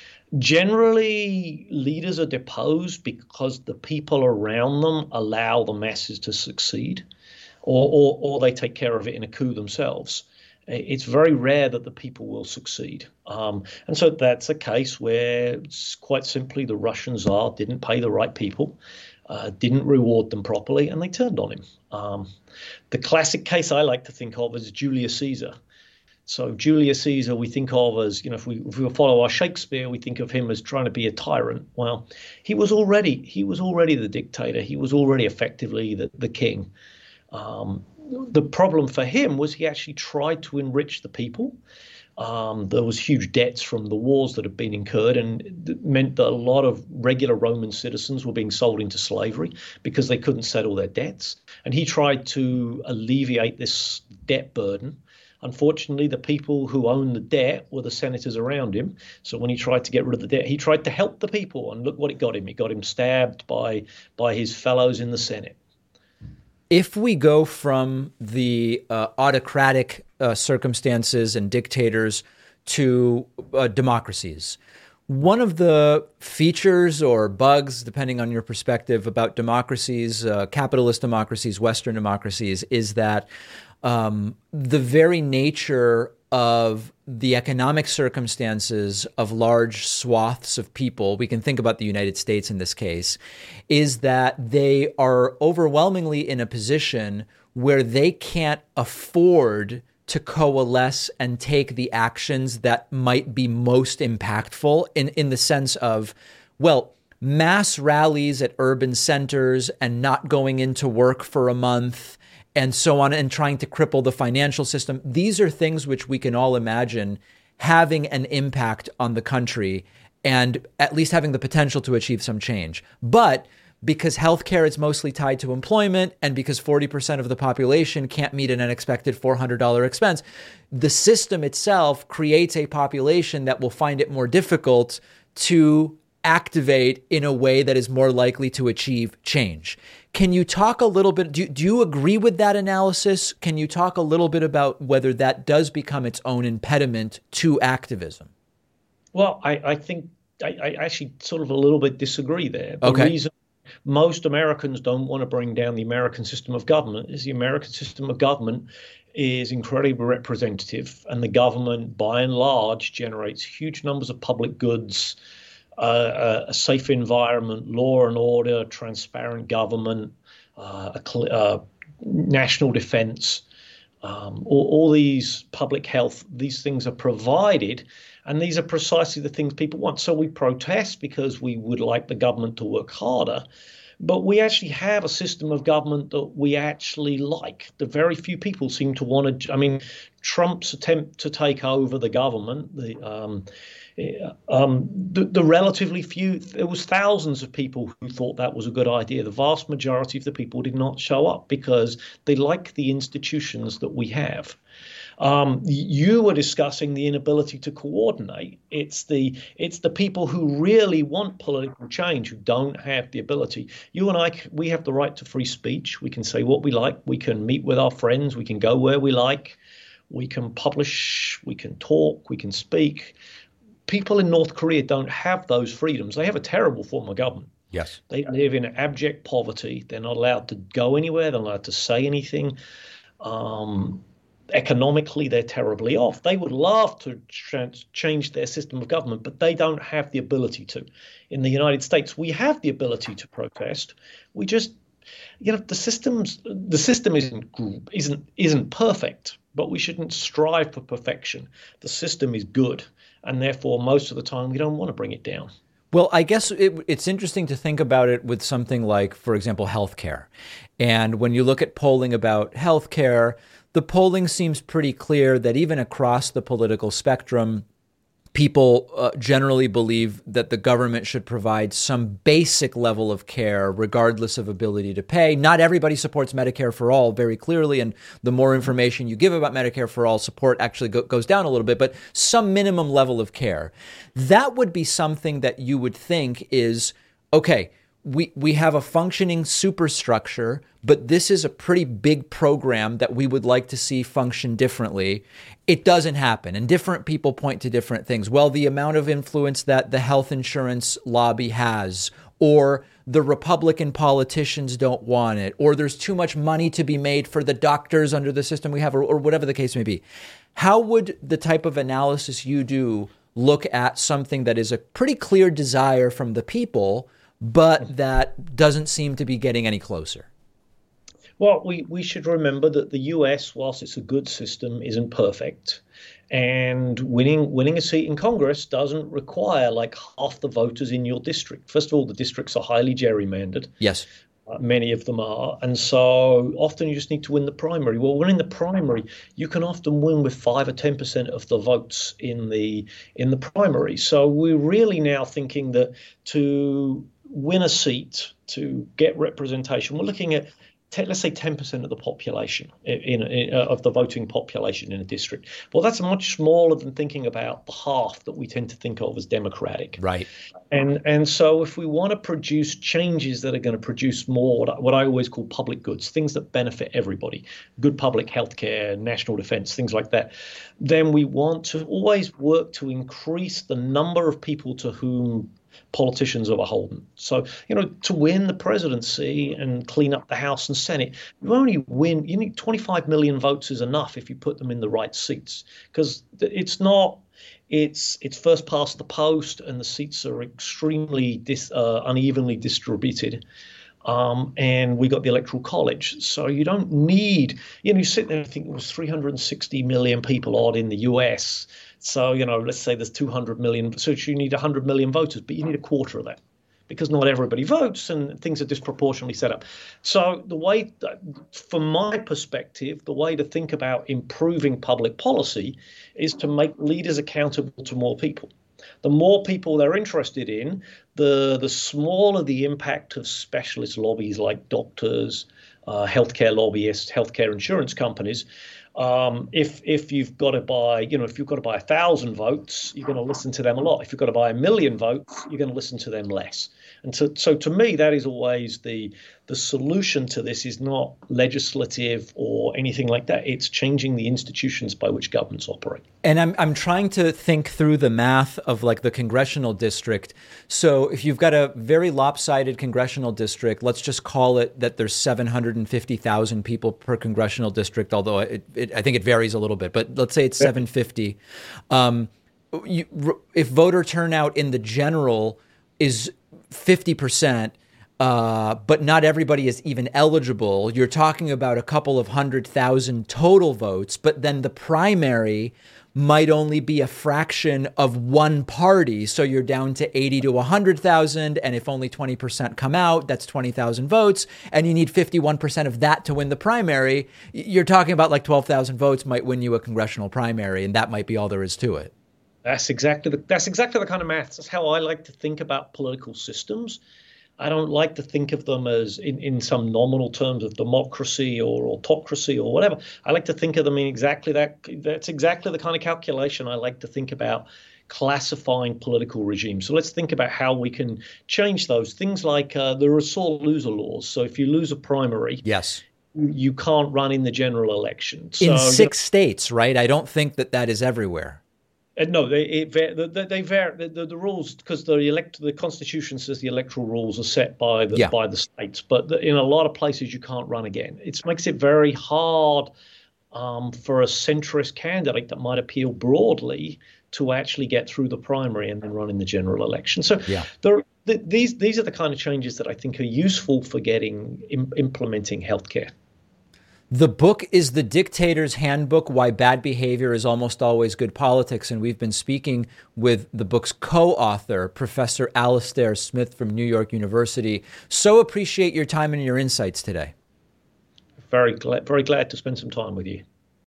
Generally, leaders are deposed because the people around them allow the masses to succeed, or they take care of it in a coup themselves. It's very rare that the people will succeed. And so that's a case where, quite simply, the Russian Tsar didn't pay the right people, didn't reward them properly, and they turned on him. The classic case I like to think of is Julius Caesar. So Julius Caesar, we think of as, if we follow our Shakespeare, we think of him as trying to be a tyrant. Well, he was already the dictator. He was already effectively the king. The problem for him was he actually tried to enrich the people. There was huge debts from the wars that had been incurred, and it meant that a lot of regular Roman citizens were being sold into slavery because they couldn't settle their debts. And he tried to alleviate this debt burden. Unfortunately, the people who owned the debt were the senators around him. So when he tried to get rid of the debt, he tried to help the people. And look what it got him. It got him stabbed by his fellows in the Senate. If we go from the autocratic circumstances and dictators to democracies, one of the features or bugs, depending on your perspective, about democracies, capitalist democracies, Western democracies, is that the very nature of the economic circumstances of large swaths of people, we can think about the United States in this case, is that they are overwhelmingly in a position where they can't afford to coalesce and take the actions that might be most impactful in the sense of, well, mass rallies at urban centers and not going into work for a month and so on, and trying to cripple the financial system. These are things which we can all imagine having an impact on the country and at least having the potential to achieve some change. But because healthcare is mostly tied to employment and because 40% of the population can't meet an unexpected $400 expense, the system itself creates a population that will find it more difficult to activate in a way that is more likely to achieve change. Can you talk a little bit, do you agree with that analysis? Can you talk a little bit about whether that does become its own impediment to activism? Well, I think I actually sort of a little bit disagree there. The Okay. reason most Americans don't want to bring down the American system of government is the American system of government is incredibly representative, and the government, by and large, generates huge numbers of public goods, a safe environment, law and order, transparent government, national defense, all these public health, these things are provided, and these are precisely the things people want. So we protest because we would like the government to work harder, but we actually have a system of government that we actually like. The very few people seem to want to, I mean, Trump's attempt to take over the government, the relatively few, there was thousands of people who thought that was a good idea. The vast majority of the people did not show up because they like the institutions that we have. You were discussing the inability to coordinate. It's the people who really want political change who don't have the ability. You and I, we have the right to free speech. We can say what we like. We can meet with our friends. We can go where we like. We can publish. We can talk. We can speak. People in North Korea don't have those freedoms. They have a terrible form of government. Yes. They live in abject poverty. They're not allowed to go anywhere. They're not allowed to say anything. Economically, they're terribly off. They would love to change their system of government, but they don't have the ability to. In the United States, we have the ability to protest. We just, the system isn't perfect, but we shouldn't strive for perfection. The system is good, and therefore, most of the time, we don't want to bring it down. Well, I guess it's interesting to think about it with something like, for example, healthcare. And when you look at polling about healthcare, the polling seems pretty clear that even across the political spectrum, people generally believe that the government should provide some basic level of care regardless of ability to pay. Not everybody supports Medicare for all very clearly, and the more information you give about Medicare for all, support actually goes down a little bit, but some minimum level of care. That would be something that you would think is, okay, we have a functioning superstructure, but this is a pretty big program that we would like to see function differently. It doesn't happen, and different people point to different things. Well, the amount of influence that the health insurance lobby has, or the Republican politicians don't want it, or there's too much money to be made for the doctors under the system we have, or whatever the case may be. How would the type of analysis you do look at something that is a pretty clear desire from the people, but that doesn't seem to be getting any closer? Well, we should remember that the US, whilst it's a good system, isn't perfect. And winning a seat in Congress doesn't require like half the voters in your district. First of all, the districts are highly gerrymandered. Yes. Many of them are. And so often you just need to win the primary. Well, winning the primary, you can often win with 5 or 10% of the votes in the primary. So we're really now thinking that to win a seat, to get representation, we're looking at let's say 10% of the population of the voting population in a district. Well, that's much smaller than thinking about the half that we tend to think of as Democratic. Right. And so if we want to produce changes that are going to produce more, what I always call public goods, things that benefit everybody, good public health care, national defense, things like that, then we want to always work to increase the number of people to whom politicians are beholden. So, to win the presidency and clean up the House and Senate, you need 25 million votes is enough if you put them in the right seats, because it's first past the post and the seats are extremely unevenly distributed. And we got the Electoral College. So you don't need, you sit there and think it was 360 million people odd in the US. So, let's say there's 200 million. So you need 100 million voters, but you need a quarter of that because not everybody votes and things are disproportionately set up. So the way, from my perspective, the way to think about improving public policy is to make leaders accountable to more people. The more people they're interested in, the smaller the impact of specialist lobbies like doctors, healthcare lobbyists, healthcare insurance companies. If you've got to buy, if you've got to buy 1,000 votes, you're going to listen to them a lot. If you've got to buy 1 million votes, you're going to listen to them less. And so to me, that is always the solution to this is not legislative or anything like that. It's changing the institutions by which governments operate. And I'm trying to think through the math of like the congressional district. So if you've got a very lopsided congressional district, let's just call it that there's 750,000 people per congressional district, although I think it varies a little bit, but let's say it's 750. If voter turnout in the general is 50%, but not everybody is even eligible, you're talking about a couple of 100,000 total votes, but then the primary might only be a fraction of one party. So you're down to 80 to 100,000. And if only 20% come out, that's 20,000 votes. And you need 51% of that to win the primary. You're talking about like 12,000 votes might win you a congressional primary. And that might be all there is to it. That's exactly the kind of maths. That's how I like to think about political systems. I don't like to think of them as in some nominal terms of democracy or autocracy or whatever. I like to think of them in exactly that. That's exactly the kind of calculation I like to think about classifying political regimes. So let's think about how we can change those. Things like there are sore loser laws. So if you lose a primary, yes, you can't run in the general election. So, in 6 states, right? I don't think that is everywhere. No, they vary. The rules, because the Constitution says the electoral rules are set by the states, but in a lot of places you can't run again. It makes it very hard for a centrist candidate that might appeal broadly to actually get through the primary and then run in the general election. So these are the kind of changes that I think are useful for implementing healthcare. The book is The Dictator's Handbook, Why Bad Behavior is Almost Always Good Politics. And we've been speaking with the book's co-author, Professor Alastair Smith from New York University. So appreciate your time and your insights today. Very glad to spend some time with you.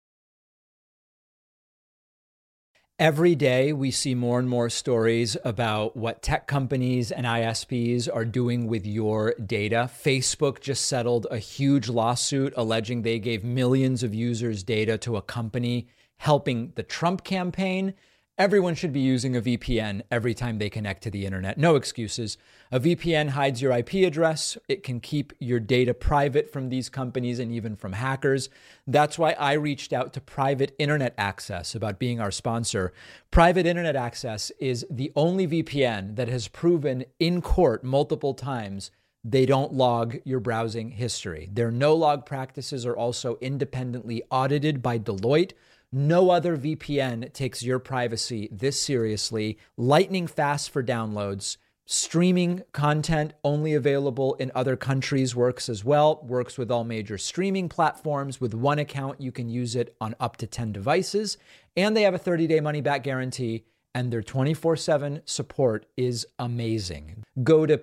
Every day, we see more and more stories about what tech companies and ISPs are doing with your data. Facebook just settled a huge lawsuit alleging they gave millions of users' data to a company helping the Trump campaign. Everyone should be using a VPN every time they connect to the internet. No excuses. A VPN hides your IP address. It can keep your data private from these companies and even from hackers. That's why I reached out to Private Internet Access about being our sponsor. Private Internet Access is the only VPN that has proven in court multiple times they don't log your browsing history. Their no-log practices are also independently audited by Deloitte. No other VPN takes your privacy this seriously. Lightning fast for downloads. Streaming content only available in other countries works as well. Works with all major streaming platforms. With one account, you can use it on up to 10 devices. And they have a 30-day money-back guarantee. And their 24/7 support is amazing. Go to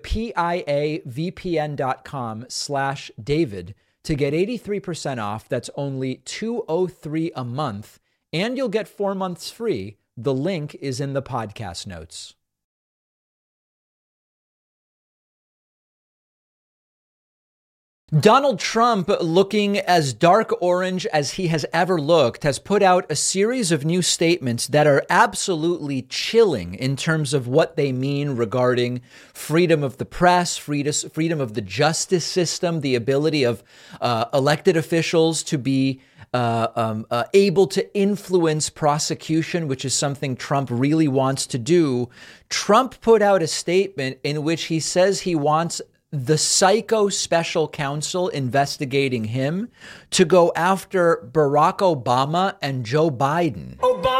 piavpn.com/David to get 83% off. That's only $203 a month, and you'll get 4 months free. The link is in the podcast notes. Donald Trump, looking as dark orange as he has ever looked, has put out a series of new statements that are absolutely chilling in terms of what they mean regarding freedom of the press, freedom of the justice system, the ability of elected officials to be able to influence prosecution, which is something Trump really wants to do. Trump put out a statement in which he says he wants the psycho special counsel investigating him to go after Barack Obama and Joe Biden.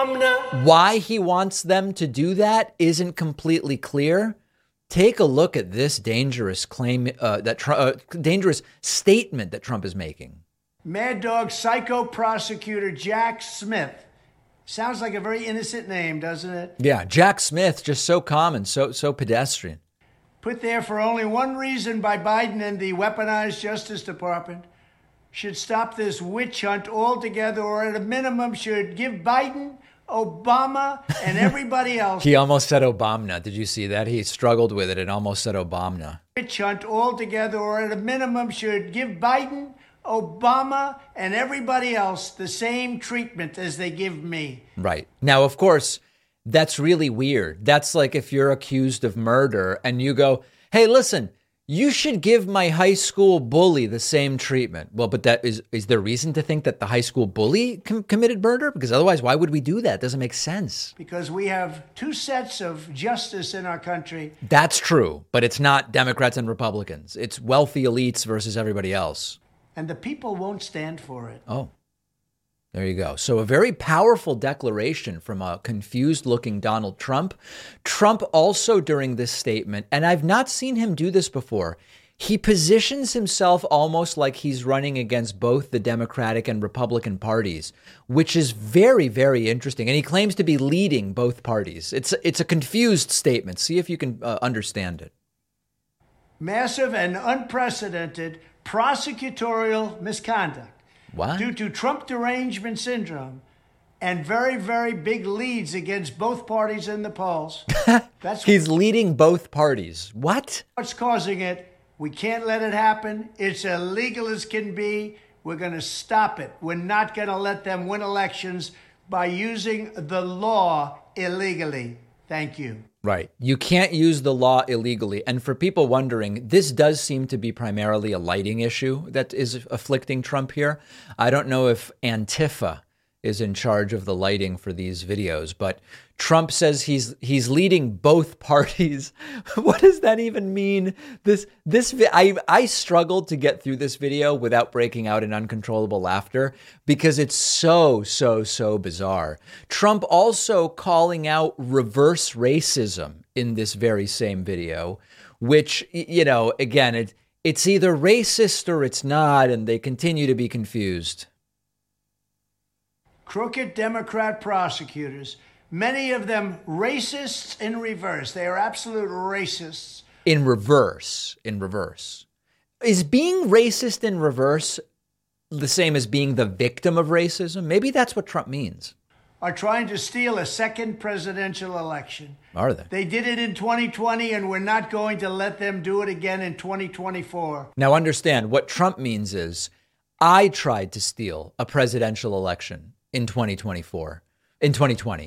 Why he wants them to do that isn't completely clear. Take a look at this dangerous claim, dangerous statement that Trump is making. Mad Dog psycho prosecutor Jack Smith. Sounds like a very innocent name, doesn't it? Yeah, Jack Smith, just so common, so pedestrian. Put there for only one reason by Biden and the weaponized Justice Department, should stop this witch hunt altogether, or at a minimum should give Biden, Obama, and everybody else. He almost said Obama. Did you see that? He struggled with it and almost said Obama. Witch hunt altogether, or at a minimum should give Biden, Obama, and everybody else the same treatment as they give me. Right. Now, of course, that's really weird. That's like if you're accused of murder and you go, hey, listen, you should give my high school bully the same treatment. Well, but that is there reason to think that the high school bully committed murder? Because otherwise, why would we do that? It doesn't make sense. Because we have two sets of justice in our country. That's true, but it's not Democrats and Republicans. It's wealthy elites versus everybody else. And the people won't stand for it. Oh. There you go. So a very powerful declaration from a confused looking Donald Trump. Trump also during this statement, and I've not seen him do this before, he positions himself almost like he's running against both the Democratic and Republican parties, which is very, very interesting. And he claims to be leading both parties. It's a confused statement. See if you can understand it. Massive and unprecedented prosecutorial misconduct. What? Due to Trump derangement syndrome and very, very big leads against both parties in the polls. He's leading both parties. What? What's causing it? We can't let it happen. It's illegal as can be. We're going to stop it. We're not going to let them win elections by using the law illegally. Thank you. Right. You can't use the law illegally. And for people wondering, this does seem to be primarily a lighting issue that is afflicting Trump here. I don't know if Antifa is in charge of the lighting for these videos, but Trump says he's leading both parties. What does that even mean? I struggled to get through this video without breaking out in uncontrollable laughter because it's so bizarre. Trump also calling out reverse racism in this very same video, which, you know, again, it's either racist or it's not, and they continue to be confused. Crooked Democrat prosecutors, many of them racists in reverse. They are absolute racists. In reverse. Is being racist in reverse the same as being the victim of racism? Maybe that's what Trump means. Are trying to steal a second presidential election. Are they? They did it in 2020, and we're not going to let them do it again in 2024. Now understand, what Trump means is, I tried to steal a presidential election in 2020,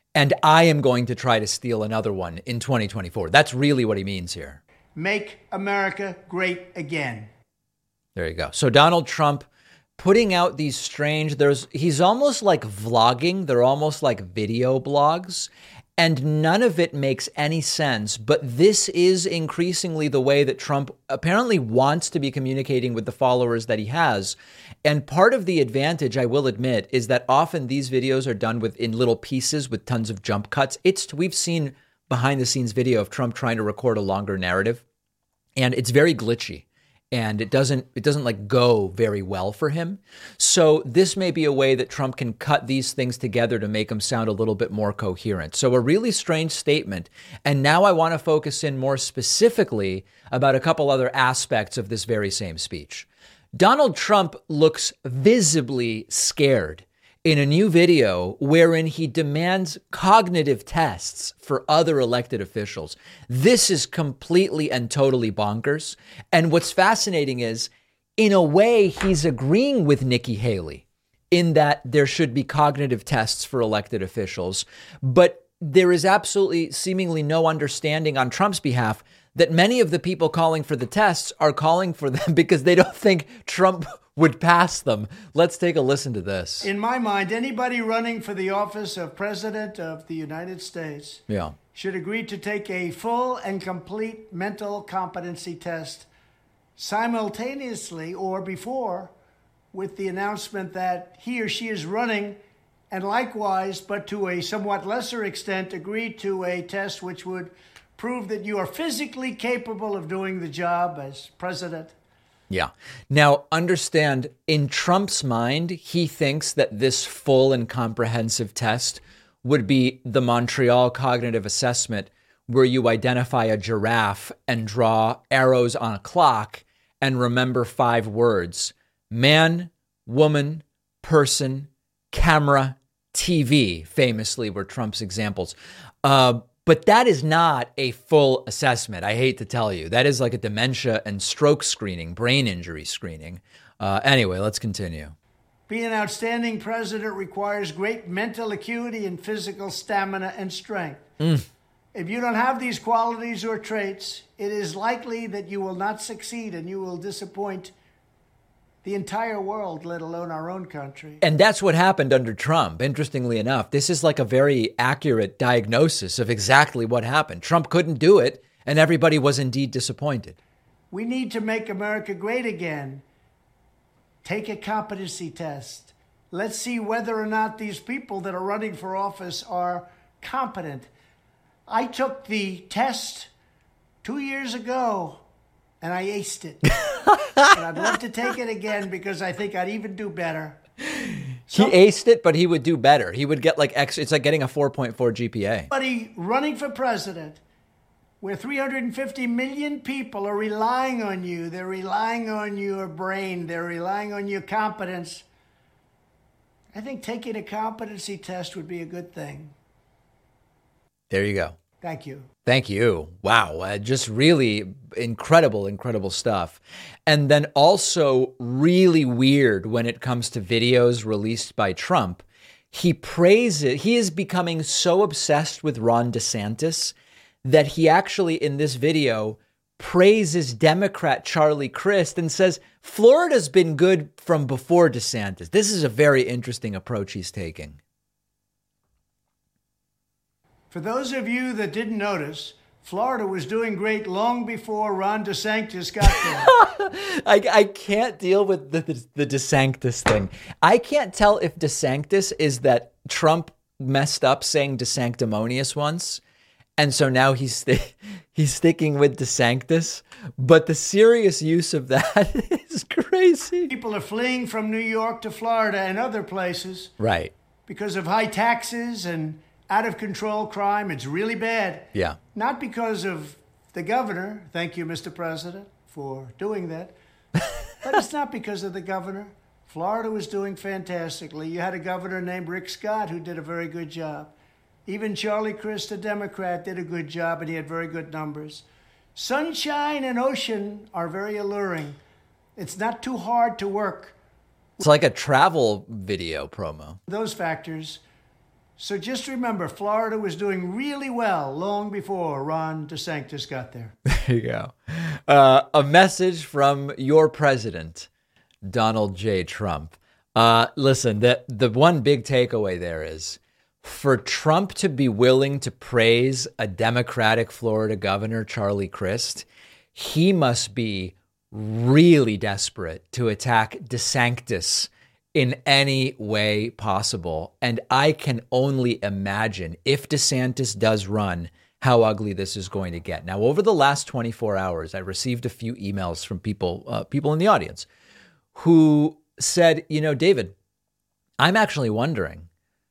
And I am going to try to steal another one in 2024. That's really what he means here. Make America great again. There you go. So Donald Trump putting out these he's almost like vlogging. They're almost like video blogs. And none of it makes any sense. But this is increasingly the way that Trump apparently wants to be communicating with the followers that he has. And part of the advantage, I will admit, is that often these videos are done in little pieces with tons of jump cuts. We've seen behind the scenes video of Trump trying to record a longer narrative, and it's very glitchy. And it doesn't like go very well for him. So this may be a way that Trump can cut these things together to make them sound a little bit more coherent. So a really strange statement. And now I want to focus in more specifically about a couple other aspects of this very same speech. Donald Trump looks visibly scared in a new video wherein he demands cognitive tests for other elected officials. This is completely and totally bonkers. And what's fascinating is, in a way, he's agreeing with Nikki Haley in that there should be cognitive tests for elected officials. But there is absolutely seemingly no understanding on Trump's behalf that many of the people calling for the tests are calling for them because they don't think Trump would pass them. Let's take a listen to this. In my mind, anybody running for the office of President of the United States should agree to take a full and complete mental competency test simultaneously or before with the announcement that he or she is running, and likewise, but to a somewhat lesser extent, agree to a test which would prove that you are physically capable of doing the job as president. Yeah. Now, understand, in Trump's mind, he thinks that this full and comprehensive test would be the Montreal Cognitive Assessment, where you identify a giraffe and draw arrows on a clock and remember 5 words: man, woman, person, camera, TV, famously were Trump's examples. But that is not a full assessment. I hate to tell you. That is like a dementia and stroke screening, brain injury screening. Anyway, let's continue. Being an outstanding president requires great mental acuity and physical stamina and strength. If you don't have these qualities or traits, it is likely that you will not succeed and you will disappoint the entire world, let alone our own country. And that's what happened under Trump. Interestingly enough, this is like a very accurate diagnosis of exactly what happened. Trump couldn't do it, and everybody was indeed disappointed. We need to make America great again. Take a competency test. Let's see whether or not these people that are running for office are competent. I took the test 2 years ago, and I aced it. And I'd love to take it again because I think I'd even do better. He aced it, but he would do better. He would get like it's like getting a 4.4 GPA. Somebody running for president where 350 million people are relying on you. They're relying on your brain. They're relying on your competence. I think taking a competency test would be a good thing. There you go. Thank you. Thank you. Wow. Just really incredible stuff. And then also really weird when it comes to videos released by Trump. He praises, he is becoming so obsessed with Ron DeSantis that he actually in this video praises Democrat Charlie Crist and says, Florida's been good from before DeSantis. This is a very interesting approach he's taking. For those of you that didn't notice, Florida was doing great long before Ron DeSantis got there. I can't deal with the DeSantis thing. I can't tell if DeSantis is that Trump messed up saying DeSanctimonious once, and so now he's sticking with DeSantis. But the serious use of that is crazy. People are fleeing from New York to Florida and other places. Right. Because of high taxes and out-of-control crime. It's really bad. Yeah. Not because of the governor. Thank you, Mr. President, for doing that. But it's not because of the governor. Florida was doing fantastically. You had a governor named Rick Scott who did a very good job. Even Charlie Crist, a Democrat, did a good job, and he had very good numbers. Sunshine and ocean are very alluring. It's not too hard to work. It's like a travel video promo. Those factors. So just remember, Florida was doing really well long before Ron DeSantis got there. There you go. A message from your president, Donald J. Trump. Listen, the one big takeaway there is for Trump to be willing to praise a Democratic Florida governor, Charlie Crist, he must be really desperate to attack DeSantis in any way possible. And I can only imagine if DeSantis does run, how ugly this is going to get. Now, over the last 24 hours, I received a few emails from people in the audience who said, David, I'm actually wondering,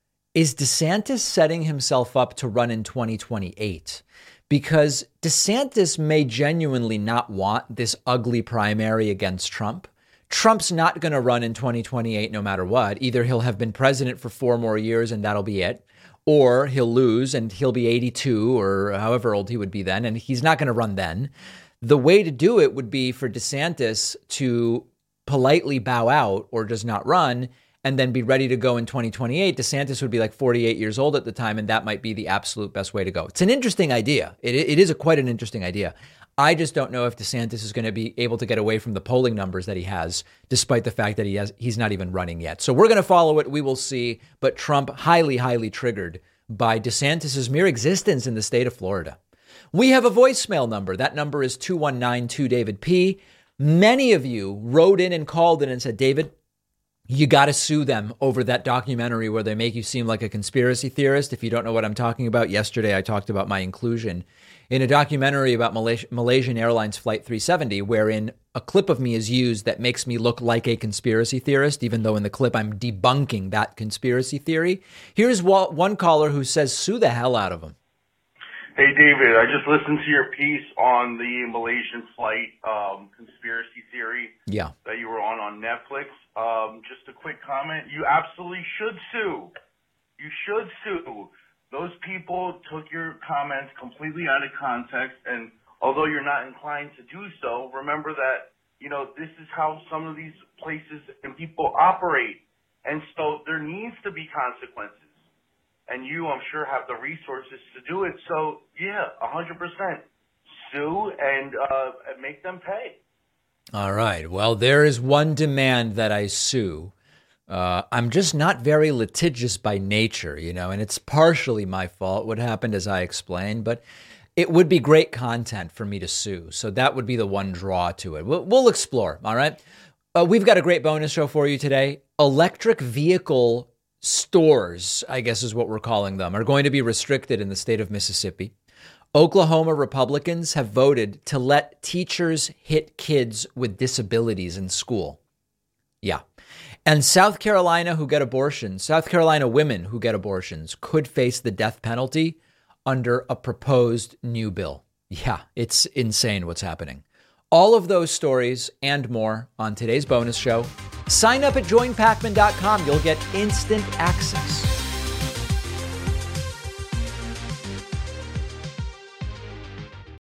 is DeSantis setting himself up to run in 2028? Because DeSantis may genuinely not want this ugly primary against Trump. Trump's not going to run in 2028 no matter what. Either he'll have been president for 4 more years and that'll be it, or he'll lose and he'll be 82 or however old he would be then, and he's not going to run then. The way to do it would be for DeSantis to politely bow out or just not run and then be ready to go in 2028. DeSantis would be like 48 years old at the time, and that might be the absolute best way to go. It's an interesting idea. It is quite an interesting idea. I just don't know if DeSantis is going to be able to get away from the polling numbers that he has, despite the fact that he's not even running yet. So we're going to follow it. We will see. But Trump highly, highly triggered by DeSantis's mere existence in the state of Florida. We have a voicemail number. That number is 2192-DAVID-P. Many of you wrote in and called in and said, David, you got to sue them over that documentary where they make you seem like a conspiracy theorist. If you don't know what I'm talking about, yesterday I talked about my inclusion in a documentary about Malaysian Airlines Flight 370, wherein a clip of me is used that makes me look like a conspiracy theorist, even though in the clip I'm debunking that conspiracy theory. Here's one caller who says, sue the hell out of them. Hey, David, I just listened to your piece on the Malaysian flight conspiracy theory that you were on Netflix. Just a quick comment. You absolutely should sue. You should sue. Those people took your comments completely out of context, and although you're not inclined to do so, remember that, this is how some of these places and people operate. And so there needs to be consequences. And you, I'm sure, have the resources to do it. So, yeah, 100%. Sue and make them pay. All right. Well, there is one demand that I sue. I'm just not very litigious by nature, and it's partially my fault what happened, as I explained, but it would be great content for me to sue. So that would be the one draw to it. We'll explore. All right. We've got a great bonus show for you today. Electric vehicle stores, I guess is what we're calling them, are going to be restricted in the state of Mississippi. Oklahoma Republicans have voted to let teachers hit kids with disabilities in school. Yeah. And South Carolina women who get abortions could face the death penalty under a proposed new bill. Yeah, it's insane what's happening. All of those stories and more on today's bonus show. Sign up at joinpacman.com. You'll get instant access.